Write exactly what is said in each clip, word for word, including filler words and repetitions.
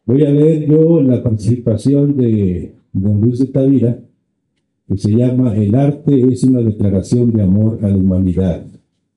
Voy a leer yo la participación de don Luis de Tavira, que se llama El arte es una declaración de amor a la humanidad.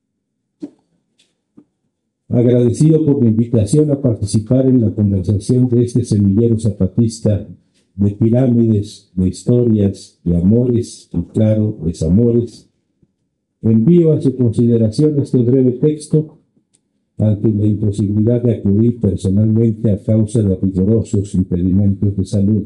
Agradecido por la invitación a participar en la conversación de este semillero zapatista de pirámides, de historias, de amores y, claro, desamores, envío a su consideración este breve texto ante la imposibilidad de acudir personalmente a causa de rigorosos impedimentos de salud.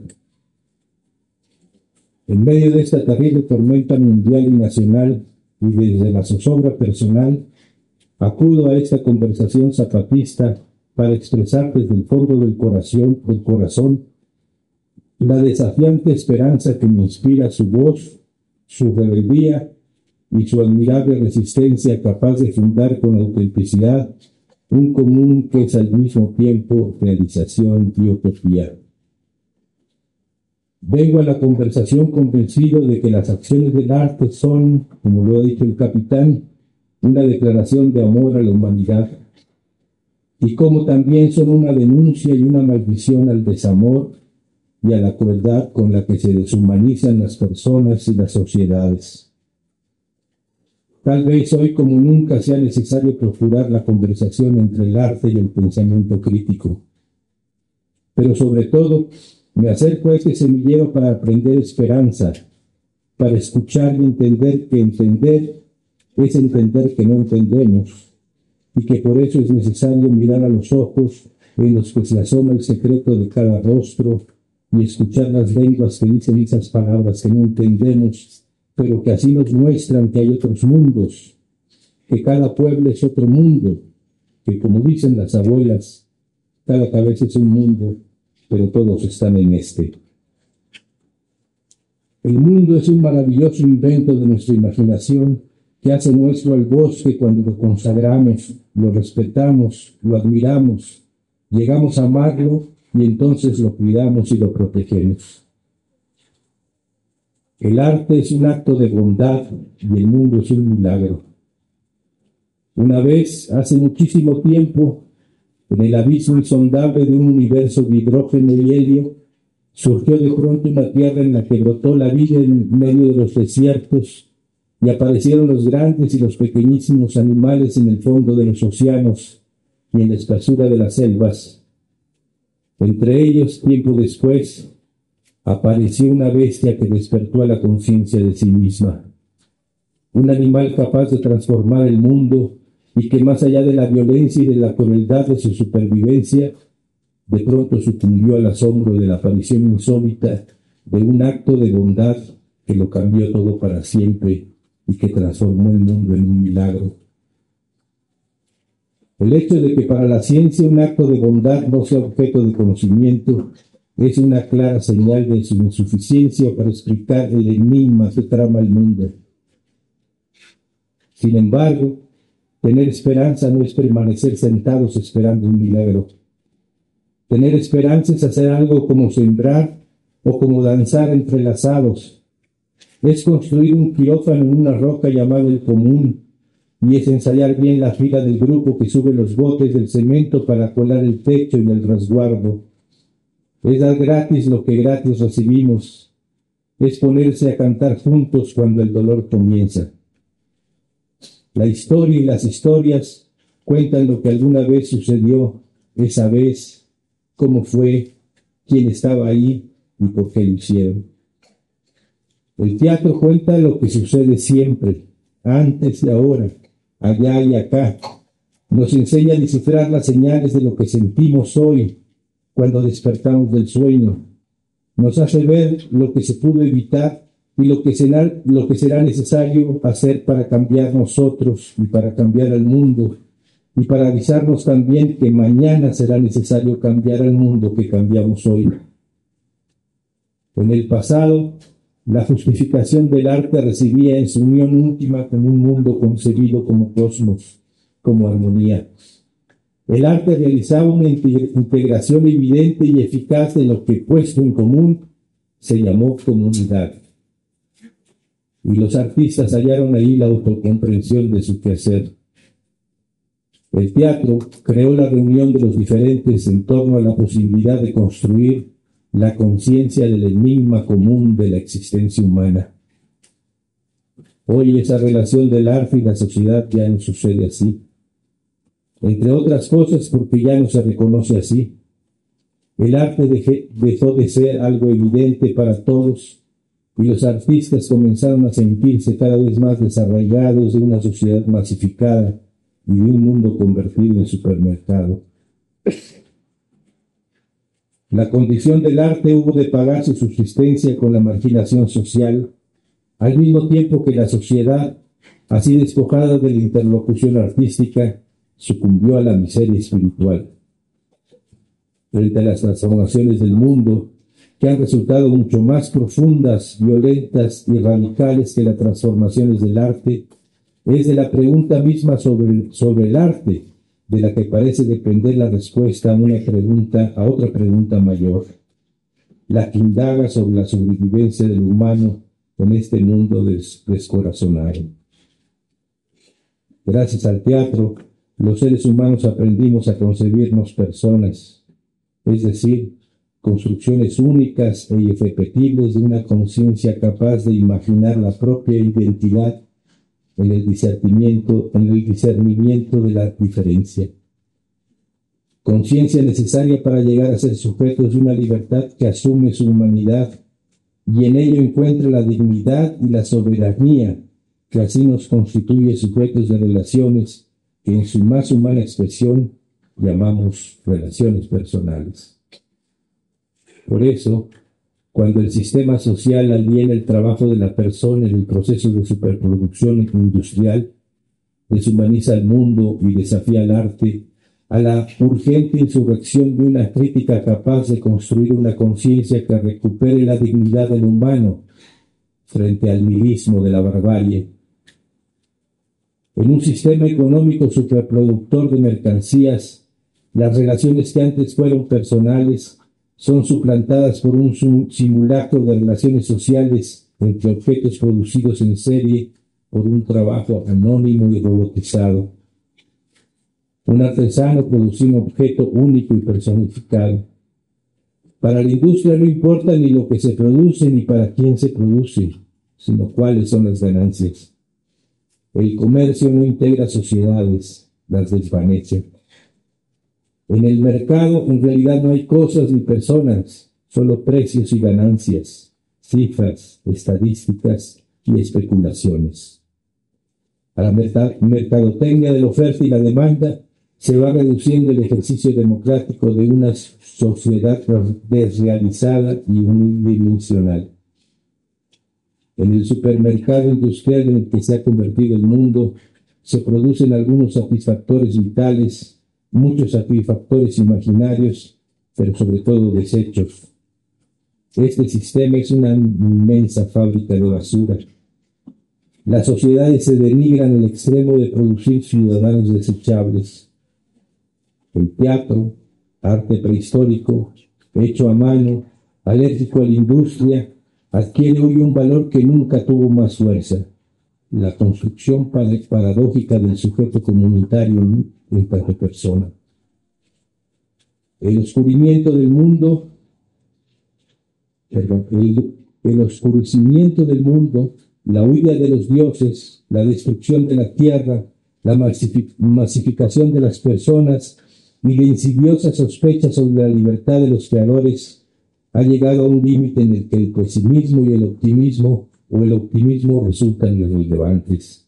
En medio de esta terrible tormenta mundial y nacional, y desde la zozobra personal, acudo a esta conversación zapatista para expresar desde el fondo del corazón, del corazón la desafiante esperanza que me inspira su voz, su rebeldía y su admirable resistencia capaz de fundar con autenticidad un común que es al mismo tiempo realización y utopía. Vengo a la conversación convencido de que las acciones del arte son, como lo ha dicho el capitán, una declaración de amor a la humanidad, y como también son una denuncia y una maldición al desamor y a la crueldad con la que se deshumanizan las personas y las sociedades. Tal vez hoy como nunca sea necesario procurar la conversación entre el arte y el pensamiento crítico. Pero sobre todo, me acerco a este semillero para aprender esperanza, para escuchar y entender que entender es entender que no entendemos, y que por eso es necesario mirar a los ojos en los que se asoma el secreto de cada rostro y escuchar las lenguas que dicen esas palabras que no entendemos, pero que así nos muestran que hay otros mundos, que cada pueblo es otro mundo, que como dicen las abuelas, cada cabeza es un mundo, pero todos están en este. El mundo es un maravilloso invento de nuestra imaginación que hace nuestro al bosque cuando lo consagramos, lo respetamos, lo admiramos, llegamos a amarlo y entonces lo cuidamos y lo protegemos. El arte es un acto de bondad y el mundo es un milagro. Una vez, hace muchísimo tiempo, en el abismo insondable de un universo de hidrógeno y helio, surgió de pronto una tierra en la que brotó la vida en medio de los desiertos y aparecieron los grandes y los pequeñísimos animales en el fondo de los océanos y en la espesura de las selvas. Entre ellos, tiempo después, apareció una bestia que despertó a la conciencia de sí misma. Un animal capaz de transformar el mundo y que más allá de la violencia y de la crueldad de su supervivencia, de pronto sucumbió al asombro de la aparición insólita de un acto de bondad que lo cambió todo para siempre y que transformó el mundo en un milagro. El hecho de que para la ciencia un acto de bondad no sea objeto de conocimiento es una clara señal de su insuficiencia para explicar el enigma que trama el mundo. Sin embargo, tener esperanza no es permanecer sentados esperando un milagro. Tener esperanza es hacer algo como sembrar o como danzar entrelazados. Es construir un quirófano en una roca llamada el común, y es ensayar bien la fila del grupo que sube los botes del cemento para colar el techo y el resguardo. Es dar gratis lo que gratis recibimos. Es ponerse a cantar juntos cuando el dolor comienza. La historia y las historias cuentan lo que alguna vez sucedió, esa vez, cómo fue, quién estaba ahí y por qué lo hicieron. El teatro cuenta lo que sucede siempre, antes y ahora, allá y acá. Nos enseña a descifrar las señales de lo que sentimos hoy cuando despertamos del sueño. Nos hace ver lo que se pudo evitar y lo que será, lo que será necesario hacer para cambiar nosotros y para cambiar al mundo, y para avisarnos también que mañana será necesario cambiar al mundo que cambiamos hoy. En el pasado, la justificación del arte residía en su unión última con un mundo concebido como cosmos, como armonía. El arte realizaba una integración evidente y eficaz de lo que, puesto en común, se llamó comunidad. Y los artistas hallaron ahí la autocomprensión de su quehacer. El teatro creó la reunión de los diferentes en torno a la posibilidad de construir la conciencia del enigma común de la existencia humana. Hoy esa relación del arte y la sociedad ya no sucede así. Entre otras cosas porque ya no se reconoce así. El arte deje, dejó de ser algo evidente para todos y los artistas comenzaron a sentirse cada vez más desarraigados de una sociedad masificada y de un mundo convertido en supermercado. La condición del arte hubo de pagar su subsistencia con la marginación social, al mismo tiempo que la sociedad, así despojada de la interlocución artística, sucumbió a la miseria espiritual. Frente a las transformaciones del mundo, que han resultado mucho más profundas, violentas y radicales que las transformaciones del arte, es de la pregunta misma sobre, sobre el arte, de la que parece depender la respuesta a una pregunta, a otra pregunta mayor, la que indaga sobre la sobrevivencia del humano en este mundo des, descorazonado. Gracias al teatro, los seres humanos aprendimos a concebirnos personas, es decir, construcciones únicas e irrepetibles de una conciencia capaz de imaginar la propia identidad en el discernimiento, en el discernimiento de la diferencia. Conciencia necesaria para llegar a ser sujetos de una libertad que asume su humanidad y en ello encuentra la dignidad y la soberanía que así nos constituye sujetos de relaciones que en su más humana expresión llamamos relaciones personales. Por eso, cuando el sistema social aliena el trabajo de la persona en el proceso de superproducción industrial, deshumaniza el mundo y desafía al arte a la urgente insurrección de una crítica capaz de construir una conciencia que recupere la dignidad del humano frente al nihilismo de la barbarie. En un sistema económico superproductor de mercancías, las relaciones que antes fueron personales son suplantadas por un simulacro de relaciones sociales entre objetos producidos en serie por un trabajo anónimo y robotizado. Un artesano produce un objeto único y personificado. Para la industria no importa ni lo que se produce ni para quién se produce, sino cuáles son las ganancias. El comercio no integra sociedades, las desvanece. En el mercado en realidad no hay cosas ni personas, solo precios y ganancias, cifras, estadísticas y especulaciones. A la mercadotecnia de la oferta y la demanda se va reduciendo el ejercicio democrático de una sociedad desrealizada y unidimensional. En el supermercado industrial en el que se ha convertido el mundo, se producen algunos satisfactores vitales, muchos satisfactores imaginarios, pero sobre todo desechos. Este sistema es una inmensa fábrica de basura. Las sociedades se denigran al extremo de producir ciudadanos desechables. El teatro, arte prehistórico, hecho a mano, alérgico a la industria, adquiere hoy un valor que nunca tuvo más fuerza: la construcción paradójica del sujeto comunitario en cada persona. El oscurecimiento del mundo, perdón, el, el oscurecimiento del mundo, la huida de los dioses, la destrucción de la tierra, la masificación de las personas y la insidiosa sospecha sobre la libertad de los creadores ha llegado a un límite en el que el pesimismo y el optimismo o el optimismo resultan irrelevantes.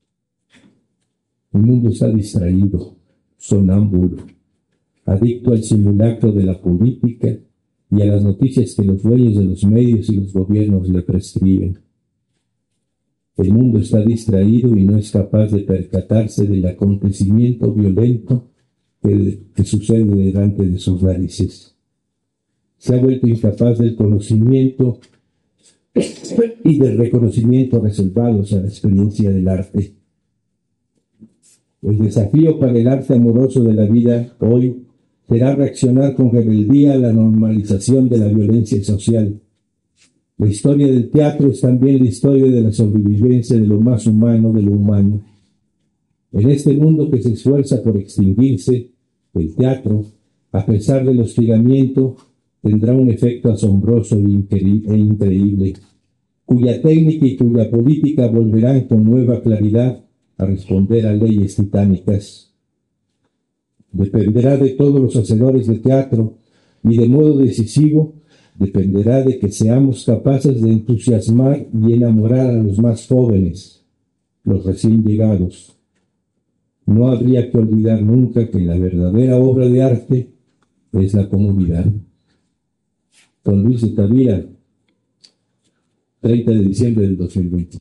El mundo está distraído, sonámbulo, adicto al simulacro de la política y a las noticias que los dueños de los medios y los gobiernos le prescriben. El mundo está distraído y no es capaz de percatarse del acontecimiento violento que, que sucede delante de sus narices. Se ha vuelto incapaz del conocimiento y del reconocimiento reservados a la experiencia del arte. El desafío para el arte amoroso de la vida hoy será reaccionar con rebeldía a la normalización de la violencia social. La historia del teatro es también la historia de la sobrevivencia de lo más humano de lo humano. En este mundo que se esfuerza por extinguirse, el teatro, a pesar del hostigamiento, tendrá un efecto asombroso e increíble, cuya técnica y cuya política volverán con nueva claridad a responder a leyes titánicas. Dependerá de todos los hacedores de teatro y de modo decisivo dependerá de que seamos capaces de entusiasmar y enamorar a los más jóvenes, los recién llegados. No habría que olvidar nunca que la verdadera obra de arte es la comunidad. Don Luis de Tavira, treinta de diciembre del dos mil veinte.